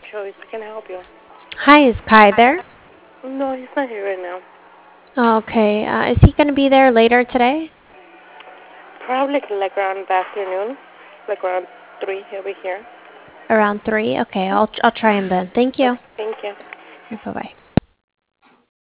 Choice. Can I help you? Hi, is Kai there? No, he's not here right now. Okay, is he gonna be there later today? Probably like around the afternoon, like around 3. He'll be here. Around 3? Okay, I'll try him then. Thank Okay, you. thank you. Bye bye.